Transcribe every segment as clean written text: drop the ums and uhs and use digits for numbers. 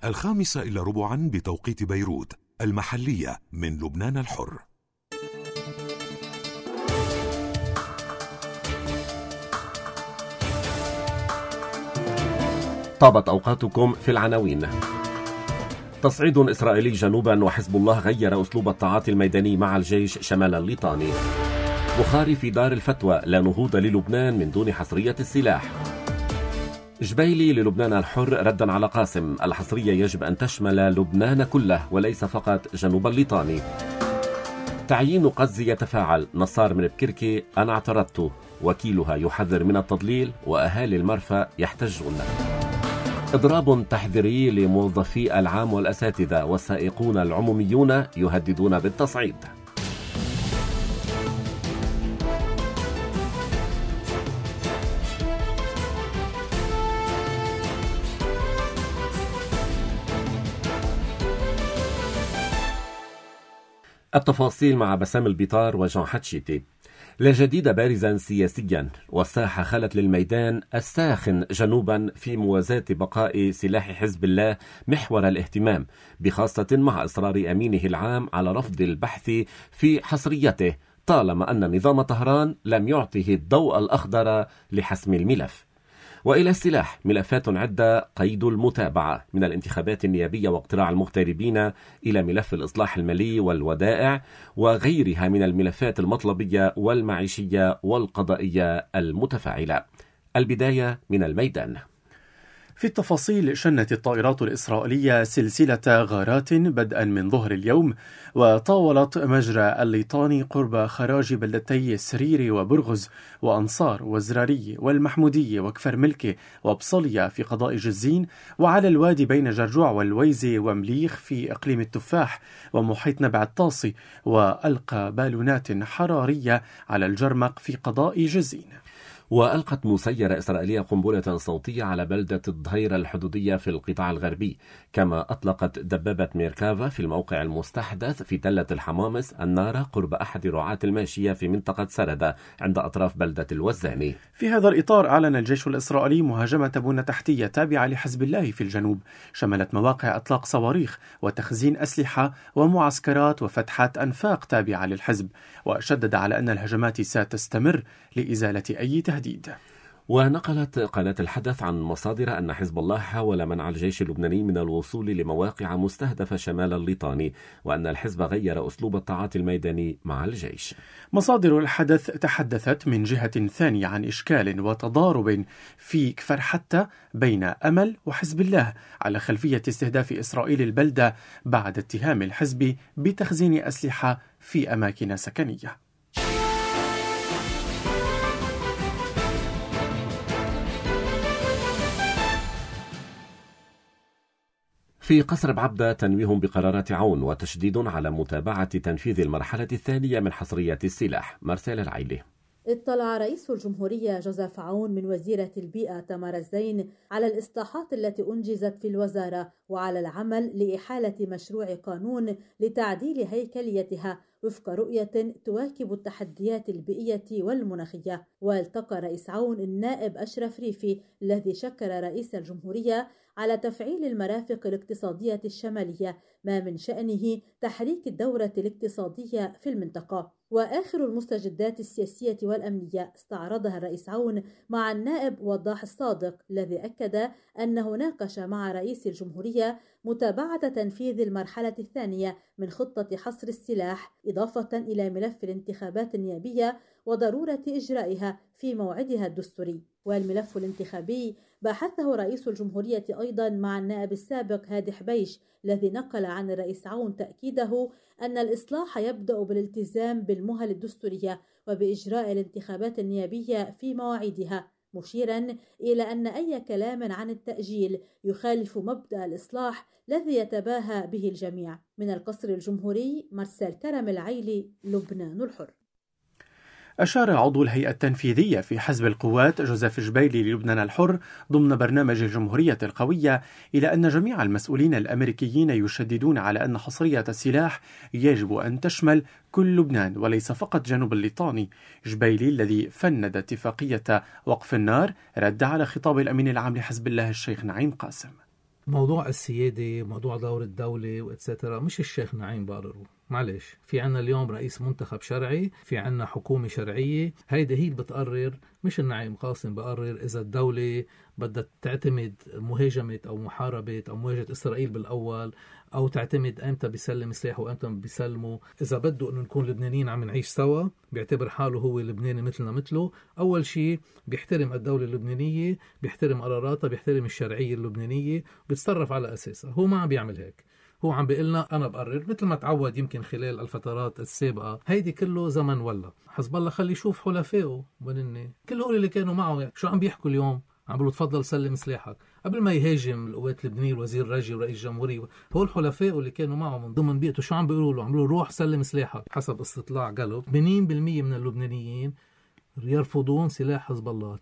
5:15 بتوقيت بيروت المحلية من لبنان الحر. طابت أوقاتكم في العناوين. تصعيد إسرائيلي جنوبا وحزب الله غير أسلوب التعاطي الميداني مع الجيش شمال الليطاني. بخاري في دار الفتوى: لا نهوض للبنان من دون حصرية السلاح. جبيلي للبنان الحر ردا على قاسم: الحصرية يجب أن تشمل لبنان كله وليس فقط جنوب الليطاني. تعيين قزي يتفاعل: نصار من بكركي: أنا اعترضت. وكيلها يحذر من التضليل وأهالي المرفأ يحتجون. إضراب تحذيري لموظفي العام والأساتذة، والسائقون العموميون يهددون بالتصعيد. التفاصيل مع بسام البيطار وجان حتشيتي. لا جديد بارزا سياسيا، والساحة خلت للميدان الساخن جنوبا في موازاة بقاء سلاح حزب الله محور الاهتمام، بخاصة مع إصرار أمينه العام على رفض البحث في حصريته، طالما أن نظام طهران لم يعطه الضوء الأخضر لحسم الملف. وإلى السلاح ملفات عدة قيد المتابعة، من الانتخابات النيابية واقتراع المغتربين إلى ملف الإصلاح المالي والودائع وغيرها من الملفات المطلبية والمعيشية والقضائية المتفاعلة. البداية من الميدان. في التفاصيل، شنت الطائرات الإسرائيلية سلسلة غارات بدءا من ظهر اليوم، وطاولت مجرى الليطاني قرب خراج بلدتي سريري وبرغز وأنصار وزراري والمحمودية وكفر ملكي وبصلية في قضاء جزين، وعلى الوادي بين جرجوع والويزي ومليخ في إقليم التفاح ومحيط نبع الطاسي، وألقى بالونات حرارية على الجرمق في قضاء جزين. وألقت مسيرة إسرائيلية قنبلة صوتية على بلدة الظهيرة الحدودية في القطاع الغربي، كما أطلقت دبابة ميركافا في الموقع المستحدث في تلة الحمامس النار قرب أحد رعاة الماشية في منطقة سردة عند أطراف بلدة الوزاني. في هذا الإطار أعلن الجيش الإسرائيلي مهاجمة بنى تحتية تابعة لحزب الله في الجنوب، شملت مواقع إطلاق صواريخ وتخزين أسلحة ومعسكرات وفتحات أنفاق تابعة للحزب، وشدد على أن الهجمات ستستمر لإزالة أي تهديد. ونقلت قناة الحدث عن مصادر أن حزب الله حاول منع الجيش اللبناني من الوصول لمواقع مستهدفة شمال الليطاني، وأن الحزب غير أسلوب التعاطي الميداني مع الجيش. مصادر الحدث تحدثت من جهة ثانية عن إشكال وتضارب في كفر حتى بين أمل وحزب الله على خلفية استهداف إسرائيل البلدة بعد اتهام الحزب بتخزين أسلحة في أماكن سكنية. في قصر بعبدة تنويه بقرارات عون وتشديد على متابعة تنفيذ المرحلة الثانية من حصرية السلاح. مرسال العيلي. اطلع رئيس الجمهورية جوزيف عون من وزيرة البيئة تمار الزين على الإصلاحات التي أنجزت في الوزارة وعلى العمل لإحالة مشروع قانون لتعديل هيكليتها وفق رؤية تواكب التحديات البيئية والمناخية. والتقى رئيس عون النائب أشرف ريفي الذي شكر رئيس الجمهورية على تفعيل المرافق الاقتصادية الشمالية، ما من شأنه تحريك الدورة الاقتصادية في المنطقة. وآخر المستجدات السياسية والأمنية استعرضها الرئيس عون مع النائب وضاح الصادق، الذي أكد أنه ناقش مع رئيس الجمهورية متابعة تنفيذ المرحلة الثانية من خطة حصر السلاح، إضافة إلى ملف الانتخابات النيابية وضرورة إجرائها في موعدها الدستوري. والملف الانتخابي بحثه رئيس الجمهورية أيضا مع النائب السابق هادي حبيش، الذي نقل عن الرئيس عون تأكيده أن الإصلاح يبدأ بالالتزام بالمهل الدستورية وبإجراء الانتخابات النيابية في مواعيدها، مشيرا إلى أن أي كلام عن التأجيل يخالف مبدأ الإصلاح الذي يتباهى به الجميع. من القصر الجمهوري، مرسال كرم العيلي، لبنان الحر. أشار عضو الهيئة التنفيذية في حزب القوات جوزيف جبيلي للبنان الحر ضمن برنامج الجمهورية القوية إلى أن جميع المسؤولين الأمريكيين يشددون على أن حصرية السلاح يجب أن تشمل كل لبنان وليس فقط جنوب الليطاني. جبيلي الذي فند اتفاقية وقف النار رد على خطاب الأمين العام لحزب الله الشيخ نعيم قاسم. موضوع السيادة، موضوع دور الدولة وإتسترا مش الشيخ نعيم بقرره. معلش، في عنا اليوم رئيس منتخب شرعي، في عنا حكومة شرعية، هيدا هي اللي بتقرر، مش النعيم قاسم بقرر إذا الدولة بدها تعتمد مهاجمة أو محاربة أو مواجهة إسرائيل بالأول، أو تعتمد أمتى بيسلم سلاح وأمتى بيسلمه. إذا بده إنه نكون لبنانيين عم نعيش سوا، بيعتبر حاله هو لبناني مثلنا مثله، أول شيء بيحترم الدولة اللبنانية، بيحترم قراراتها، بيحترم الشرعية اللبنانية، بيتصرف على أساسها. هو ما عم بيعمل هيك، هو عم بيقلنا أنا بقرر مثل ما تعود يمكن خلال الفترات السابقة. هيدي كله زمن ولا حزب الله خلي يشوف حلفائه بنني كل هول اللي كانوا معه شو عم بيحكوا اليوم، عم بيقولوا تفضل سلم سلاحك قبل ما يهاجم القوات اللبنانية الوزير رجي ورئيس الجمهورية. هول حلفائه اللي كانوا معه من ضمن بيئته شو عم بيقولوا له؟ عم بيقولوا روح سلم سلاحك. حسب استطلاع جالوب 80% من اللبنانيين يرفضون سلاح حزب الله.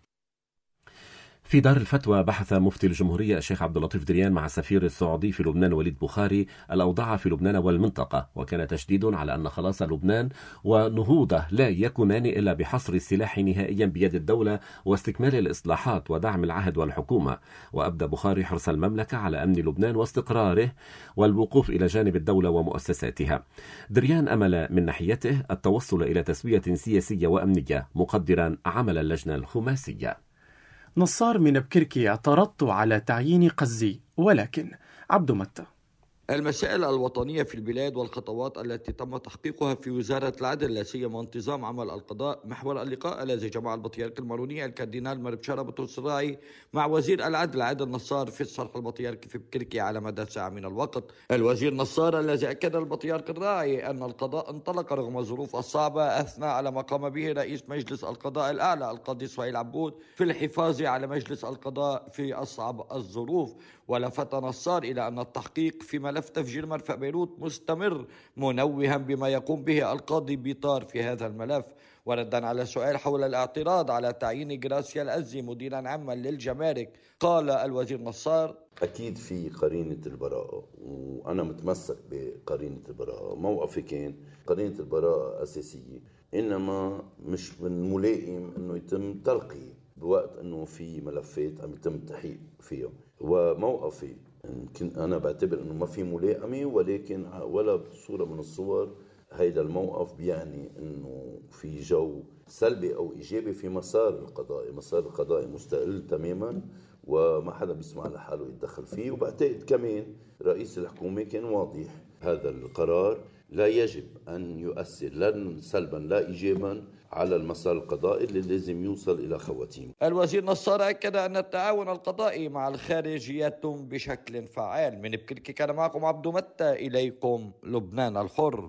في دار الفتوى بحث مفتي الجمهورية الشيخ عبد اللطيف دريان مع السفير السعودي في لبنان وليد بخاري الأوضاع في لبنان والمنطقة، وكان تشديد على أن خلاص لبنان ونهوضه لا يكونان إلا بحصر السلاح نهائيا بيد الدولة واستكمال الإصلاحات ودعم العهد والحكومة. وأبدى بخاري حرص المملكة على أمن لبنان واستقراره والوقوف إلى جانب الدولة ومؤسساتها. دريان أمل من ناحيته التوصل إلى تسوية سياسية وأمنية، مقدرا عمل اللجنة الخماسية. نصار من بكركي اعترضت على تعيين قزي، ولكن عبد متى. المسائل الوطنية في البلاد والخطوات التي تم تحقيقها في وزارة العدل، لا سيما انتظام عمل القضاء، محور اللقاء الذي جمع البطريرك الماروني الكاردينال مربشارة بطرس الراعي مع وزير العدل عادل نصار في الصرح البطريركي في بكركي على مدى ساعة من الوقت. الوزير نصار الذي أكد البطريرك الراعي أن القضاء انطلق رغم الظروف الصعبة، أثنى على ما قام به رئيس مجلس القضاء الأعلى القاضي سهيل عبود في الحفاظ على مجلس القضاء في أصعب الظروف. ولفت نصار إلى أن التحقيق في ملف تفجير مرفأ بيروت مستمر، منوها بما يقوم به القاضي بيطار في هذا الملف. وردا على سؤال حول الاعتراض على تعيين جراسيا الأزي مديرا عاما للجمارك، قال الوزير نصار: أكيد في قرينة البراءة، وأنا متمسك بقرينة البراءة. موقفي كان قرينة البراءة أساسية، إنما مش من ملائم أنه يتم ترقي بوقت أنه في ملفات عم يتم التحقيق فيها. وموقفي يمكن أنا بعتبر أنه ما في ملائمة، ولكن ولا بصورة من الصور هيدا الموقف بيعني أنه في جو سلبي أو إيجابي في مسار القضائي. مسار القضائي مستقل تماما وما حدا بيسمع لحاله يتدخل فيه. وبعتقد كمان رئيس الحكومة كان واضح، هذا القرار لا يجب أن يؤثر لا سلبا لا إيجابا على المسار القضائي اللي لازم يوصل إلى خواتيم. الوزير نصار أكد أن التعاون القضائي مع الخارج يتم بشكل فعال. من بكركي كان معكم عبد متى، إليكم لبنان الحر.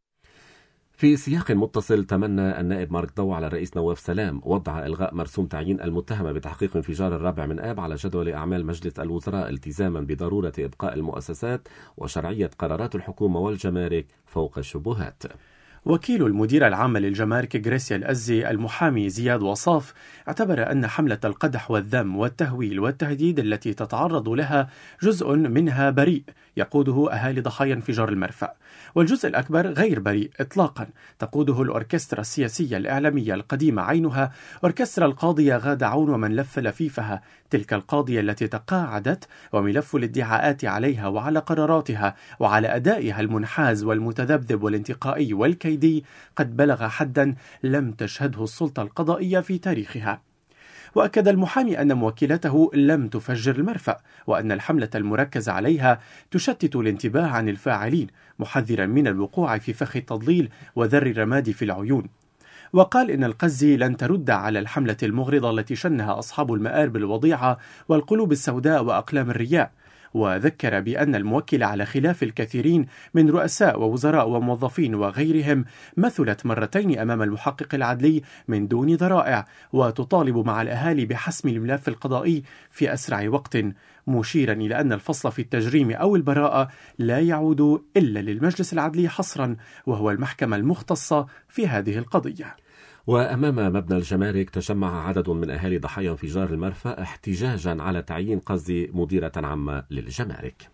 في سياق متصل، تمنى النائب مارك ضو على الرئيس نواف سلام وضع إلغاء مرسوم تعيين المتهمة بتحقيق انفجار 4 من آب على جدول أعمال مجلس الوزراء، التزاما بضرورة إبقاء المؤسسات وشرعية قرارات الحكومة والجمارك فوق الشبهات. وكيل المدير العام للجمارك جراسيا الأزي المحامي زياد وصاف اعتبر أن حملة القدح والذم والتهويل والتهديد التي تتعرض لها جزء منها بريء يقوده أهالي ضحايا انفجار المرفأ، والجزء الأكبر غير بريء إطلاقا تقوده الأوركسترا السياسية الإعلامية القديمة عينها أوركسترا القاضية غادة عون ومن لف لفيفها، تلك القاضية التي تقاعدت وملف الادعاءات عليها وعلى قراراتها وعلى أدائها المنحاز والمتذبذب والانتقائي والكيدي قد بلغ حدا لم تشهده السلطة القضائية في تاريخها. وأكد المحامي أن موكلته لم تفجر المرفأ، وأن الحملة المركزة عليها تشتت الانتباه عن الفاعلين، محذرا من الوقوع في فخ التضليل وذر الرماد في العيون. وقال إن القزي لن ترد على الحملة المغرضة التي شنها أصحاب المآرب الوضيعة والقلوب السوداء وأقلام الرياء، وذكر بأن الموكل على خلاف الكثيرين من رؤساء ووزراء وموظفين وغيرهم مثلت مرتين أمام المحقق العدلي من دون ذرائع، وتطالب مع الأهالي بحسم الملف القضائي في أسرع وقت، مشيرا إلى أن الفصل في التجريم أو البراءة لا يعود إلا للمجلس العدلي حصرا، وهو المحكمة المختصة في هذه القضية. وأمام مبنى الجمارك تجمع عدد من أهالي ضحايا انفجار المرفأ احتجاجا على تعيين قزي مديرة عامة للجمارك.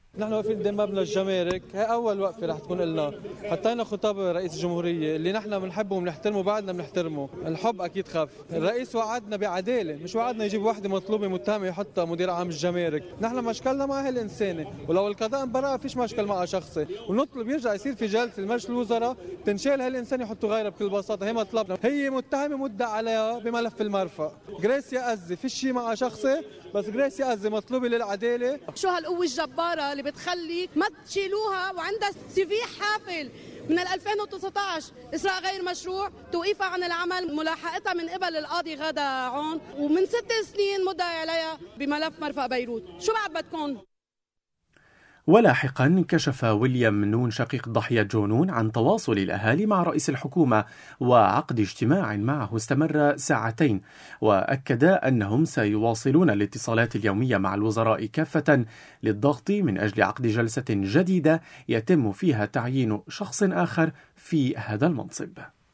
نحن واقفين قدام مبنى الجمارك، هي أول وقفة رح تكون لنا. حطينا خطاب رئيس الجمهورية اللي نحن بنحبه وبنحترمه بعدنا بنحترمه، الحب أكيد خف. الرئيس وعدنا بعدالة، مش وعدنا يجيب وحدة مطلوبة متهمة يحطها مدير عام الجمارك. نحن مشكلنا مع هالإنسانة، ولو القضاء انبرأ فيش مشكل معها شخصي، ونطلب يرجع يصير في جلسة المجلس الوزراء تنشال هالإنسان يحطوا غيرها بكل بساطة. هي مطلبنا، هي متهمة مدعى عليها بملف المرفأ. جريسيا أزي فيش شيء معها شخصي، بس جريسيا أزي مطلوبة للعدالة. شو هالقوة الجبارة اللي بتخلي ما تشيلوها وعندها سي في حافل من 2019 إسراء غير مشروع، توقيفها عن العمل، ملاحقتها من قبل القاضي غادة عون، ومن 6 سنين مدعي عليها بملف مرفأ بيروت. شو بعد بدكم؟ ولاحقا كشف ويليام نون شقيق ضحية جونون عن تواصل الأهالي مع رئيس الحكومة وعقد اجتماع معه استمر ساعتين، وأكد أنهم سيواصلون الاتصالات اليومية مع الوزراء كافة للضغط من أجل عقد جلسة جديدة يتم فيها تعيين شخص آخر في هذا المنصب.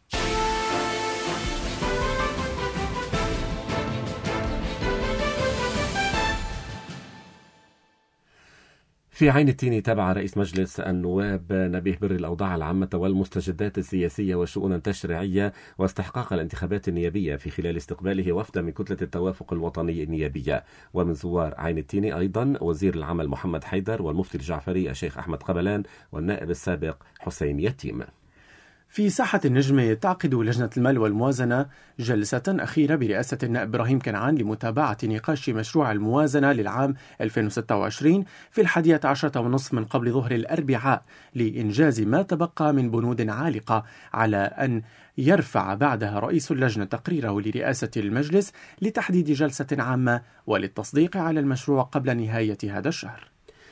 في عين التين تابع رئيس مجلس النواب نبيه بري الأوضاع العامة والمستجدات السياسية والشؤون التشريعية واستحقاق الانتخابات النيابية في خلال استقباله وفد من كتلة التوافق الوطني النيابية. ومن زوار عين التين أيضا وزير العمل محمد حيدر والمفتي الجعفري الشيخ أحمد قبلان والنائب السابق حسين يتيم. في ساحة النجم تعقد لجنة المال والموازنة جلسة أخيرة برئاسة النائب إبراهيم كنعان لمتابعة نقاش مشروع الموازنة للعام 2026 في 11:30 من قبل ظهر الأربعاء لإنجاز ما تبقى من بنود عالقة، على أن يرفع بعدها رئيس اللجنة تقريره لرئاسة المجلس لتحديد جلسة عامة وللتصديق على المشروع قبل نهاية هذا الشهر.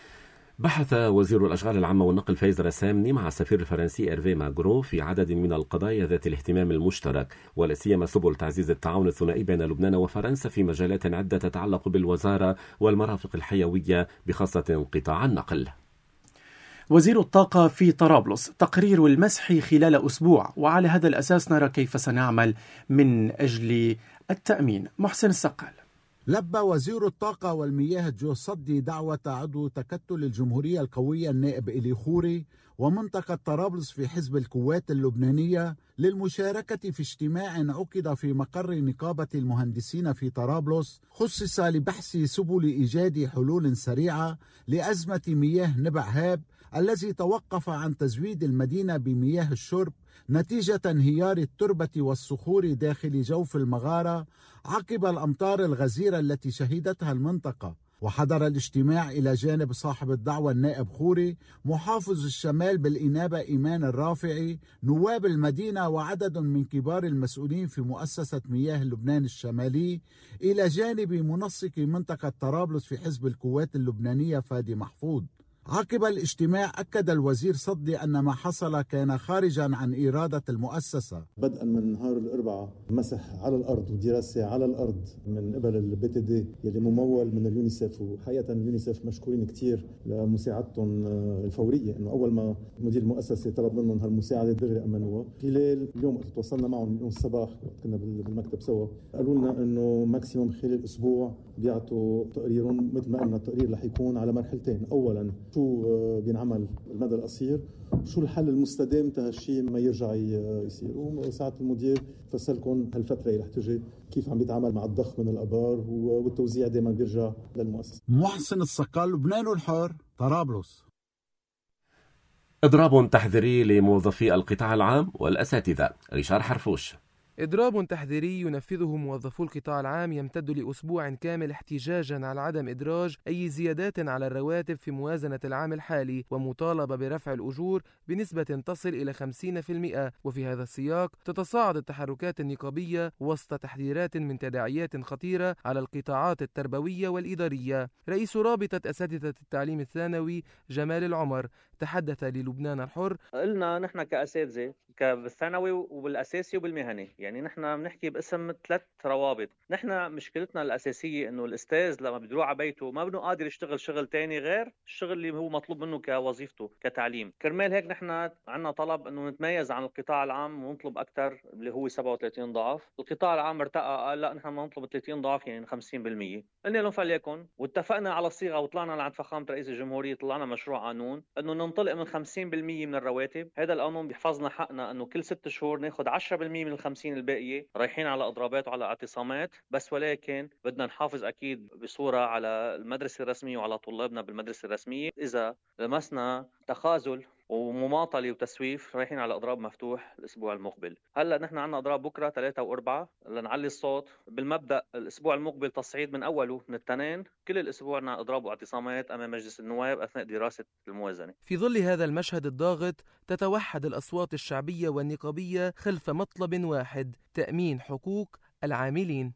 بحث وزير الأشغال العامة والنقل فايز رسامني مع السفير الفرنسي إيرفي ماغرو في عدد من القضايا ذات الاهتمام المشترك، ولا سيما سبل تعزيز التعاون الثنائي بين لبنان وفرنسا في مجالات عدة تتعلق بالوزارة والمرافق الحيوية بخاصة قطاع النقل. وزير الطاقة في طرابلس تقرير المسح خلال أسبوع، وعلى هذا الأساس نرى كيف سنعمل من أجل التأمين. محسن السقال. لبى وزير الطاقة والمياه جو صدي دعوة عضو تكتل الجمهورية القوية النائب إلي خوري ومنطقة طرابلس في حزب القوات اللبنانية للمشاركة في اجتماع عقد في مقر نقابة المهندسين في طرابلس خصص لبحث سبل إيجاد حلول سريعة لأزمة مياه نبع هاب الذي توقف عن تزويد المدينة بمياه الشرب نتيجة انهيار التربة والصخور داخل جوف المغارة عقب الأمطار الغزيرة التي شهدتها المنطقة. وحضر الاجتماع إلى جانب صاحب الدعوة النائب خوري، محافظ الشمال بالإنابة إيمان الرافعي، نواب المدينة وعدد من كبار المسؤولين في مؤسسة مياه لبنان الشمالي، إلى جانب منسق منطقة طرابلس في حزب القوات اللبنانية فادي محفوظ. عقب الاجتماع أكد الوزير صدي أن ما حصل كان خارجا عن إرادة المؤسسة. بدءا من نهار الأربعاء مسح على الأرض ودراسة على الأرض من قبل البي تي دي يلي ممول من اليونيسف، وحقيقة اليونيسف مشكورين كتير لمساعدتهم الفورية، إنه أول ما مدير المؤسسة طلب منهم هالمساعدة دغري أمنوها. خلال اليوم تواصلنا معهم اليوم الصباح كنا بالمكتب سوا، قالوا لنا إنه ماكسيموم خلال أسبوع بيعطوا تقريرهم، مثل ما قلنا التقرير رح يكون على مرحلتين، أولا شو بينعمل المدى القصير، شو الحل المستدام هالشيء ما يرجع يصير، وساعة المدير فسلكم هالفترة اللي رح تجي كيف عم بيتعامل مع الضخ من الآبار، والتوزيع دائما بيرجع للمؤسسة. محسن السقال، لبنان الحر، طرابلس. إضراب تحذيري لموظفي القطاع العام والأساتذة. ريشار حرفوش. إضراب تحذيري ينفذه موظفو القطاع العام يمتد لأسبوع كامل احتجاجا على عدم إدراج أي زيادات على الرواتب في موازنة العام الحالي، ومطالبة برفع الأجور بنسبة تصل إلى 50%. وفي هذا السياق تتصاعد التحركات النقابية وسط تحذيرات من تداعيات خطيرة على القطاعات التربوية والإدارية. رئيس رابطة أساتذة التعليم الثانوي جمال العمر تحدث للبنان الحر. قلنا نحن كأساتذة بالثانوي وبالأساسي وبالمهني، يعني نحن بنحكي باسم 3 روابط. نحن مشكلتنا الأساسية إنه الأستاذ لما بيروح على بيته ما بنو قادر يشتغل شغل تاني غير الشغل اللي هو مطلوب منه كوظيفته كتعليم. كرمال هيك نحن عنا طلب إنه نتميز عن القطاع العام ونطلب أكثر اللي هو 37 ضعف. القطاع العام ارتقى قال لا نحن بدنا نطلب 30 ضعف يعني 50%. قلنا لهم فليكن، واتفقنا على الصيغة وطلعنا لعند فخامة رئيس الجمهورية، طلعنا مشروع قانون إنه ننطلق من 50% من الرواتب. هذا القانون بيحفظنا حقنا إنه كل 6 شهور ناخد 10% من ال 50 الباقية رايحين على إضرابات وعلى اعتصامات بس، ولكن بدنا نحافظ أكيد بصورة على المدرسة الرسمية وعلى طلابنا بالمدرسة الرسمية. إذا لمسنا تخاذل ومماطلة وتسويف رايحين على إضراب مفتوح الأسبوع المقبل. هلأ نحن عنا إضراب بكرة 3 و4 لنعلي الصوت. بالمبدأ الأسبوع المقبل تصعيد من أوله من التنين، كل الأسبوع عنا إضراب واعتصامات أمام مجلس النواب أثناء دراسة الموازنة. في ظل هذا المشهد الضاغط تتوحد الأصوات الشعبية والنقابية خلف مطلب واحد: تأمين حقوق العاملين.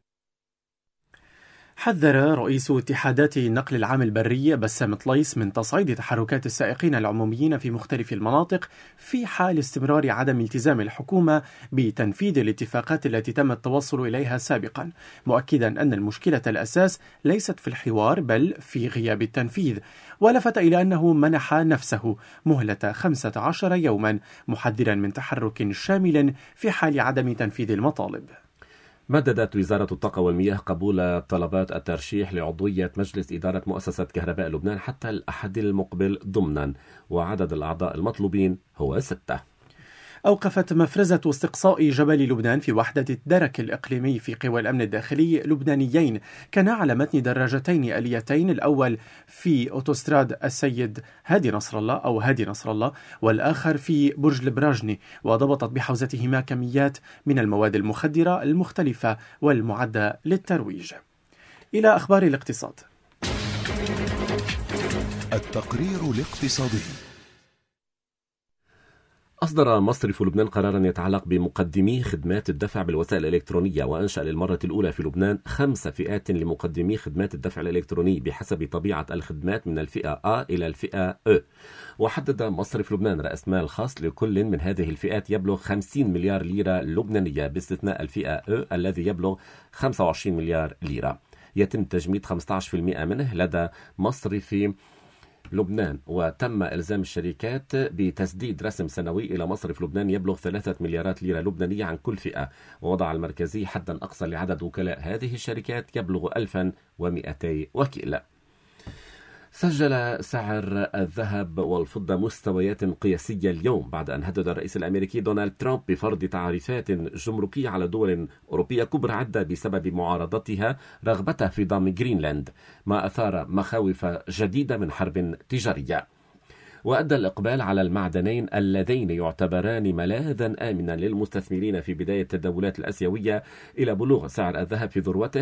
حذر رئيس اتحادات النقل العام البري بسام طليس من تصعيد تحركات السائقين العموميين في مختلف المناطق في حال استمرار عدم التزام الحكومة بتنفيذ الاتفاقات التي تم التوصل إليها سابقا، مؤكدا أن المشكلة الأساس ليست في الحوار بل في غياب التنفيذ، ولفت إلى أنه منح نفسه مهلة 15 يوما محذرا من تحرك شامل في حال عدم تنفيذ المطالب. مددت وزارة الطاقة والمياه قبول طلبات الترشيح لعضوية مجلس إدارة مؤسسة كهرباء لبنان حتى الأحد المقبل ضمنا، وعدد الأعضاء المطلوبين هو 6. أوقفت مفرزة استقصاء جبل لبنان في وحدة الدرك الإقليمي في قوى الأمن الداخلي لبنانيين كان على متن دراجتين آليتين، الأول في أوتوستراد السيد هادي نصر الله والآخر في برج البراجني، وضبطت بحوزتهما كميات من المواد المخدرة المختلفة والمعدة للترويج. إلى أخبار الاقتصاد. التقرير الاقتصادي. أصدر مصرف لبنان قراراً يتعلق بمقدمي خدمات الدفع بالوسائل الإلكترونية، وأنشأ للمرة الأولى في لبنان 5 فئات لمقدمي خدمات الدفع الإلكتروني بحسب طبيعة الخدمات من الفئة A إلى الفئة E. وحدد مصرف لبنان رأس مال خاص لكل من هذه الفئات يبلغ 50 مليار ليرة لبنانية، باستثناء الفئة E الذي يبلغ 25 مليار ليرة. يتم تجميد 15% منه لدى مصرف لبنان، وتم إلزام الشركات بتسديد رسم سنوي إلى مصرف لبنان يبلغ 3 مليارات ليرة لبنانية عن كل فئة. ووضع المركزي حدا أقصى لعدد وكلاء هذه الشركات يبلغ 1200 وكيل. سجل سعر الذهب والفضة مستويات قياسية اليوم بعد أن هدد الرئيس الأمريكي دونالد ترامب بفرض تعريفات جمركية على دول أوروبية كبرى عدة بسبب معارضتها رغبتها في ضم جرينلاند، ما أثار مخاوف جديدة من حرب تجارية. وأدى الإقبال على المعدنين اللذين يعتبران ملاذا آمنا للمستثمرين في بداية التداولات الآسيوية إلى بلوغ سعر الذهب في ذروته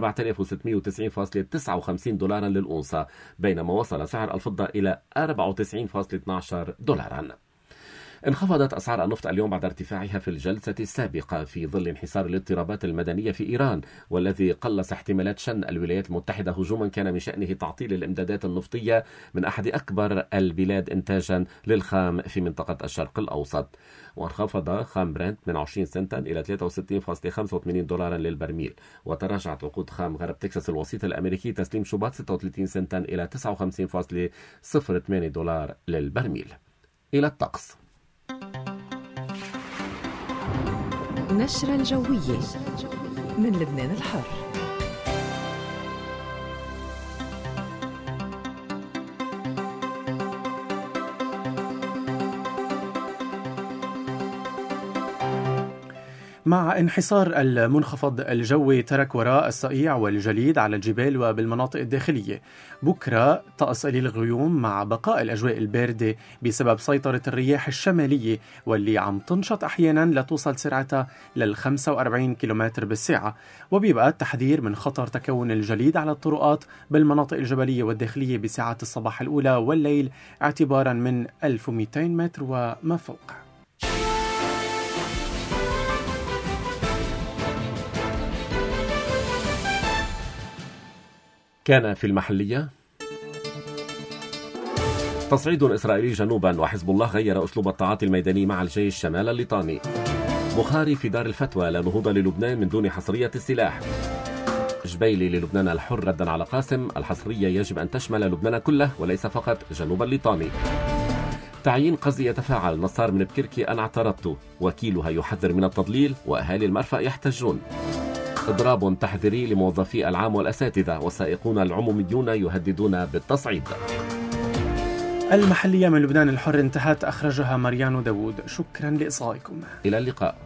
4690.59 دولارا للأونصة، بينما وصل سعر الفضة إلى 94.12 دولارا. انخفضت أسعار النفط اليوم بعد ارتفاعها في الجلسة السابقة في ظل انحسار الاضطرابات المدنية في إيران، والذي قلص احتمالات شن الولايات المتحدة هجوما كان من شأنه تعطيل الإمدادات النفطية من أحد أكبر البلاد إنتاجا للخام في منطقة الشرق الأوسط. وانخفض خام برنت من 20 سنتا إلى 63.85 دولارا للبرميل، وتراجعت عقود خام غرب تكساس الوسيط الأمريكي تسليم شباط 36 سنتا إلى 59.08 دولار للبرميل. إلى الطقس. نشرة الجوية من لبنان الحر. مع انحسار المنخفض الجوي ترك وراء الصقيع والجليد على الجبال وبالمناطق الداخلية. بكرة طقس قليل الغيوم مع بقاء الأجواء الباردة بسبب سيطرة الرياح الشمالية واللي عم تنشط أحيانا لتوصل سرعتها لل 45 كيلومتر بالساعة. وبيبقى التحذير من خطر تكون الجليد على الطرقات بالمناطق الجبلية والداخلية بساعات الصباح الأولى والليل اعتبارا من 1200 متر وما فوق. كان في المحلية تصعيد إسرائيلي جنوبا، وحزب الله غير أسلوب التعاطي الميداني مع الجيش شمال الليطاني. بخاري في دار الفتوى: لا نهوض للبنان من دون حصرية السلاح. جبيلي للبنان الحر ردا على قاسم: الحصرية يجب أن تشمل لبنان كله وليس فقط جنوب الليطاني. تعيين قصدي يتفاعل: نصار من بكركي: أنا اعترضت. وكيلها يحذر من التضليل وأهالي المرفأ يحتجون. إضراب تحذيري لموظفي العام والأساتذة، والسائقون العموميون يهددون بالتصعيد. المحلية من لبنان الحر انتهت، أخرجها مريان داوود. شكرا لإصغائكم. إلى اللقاء.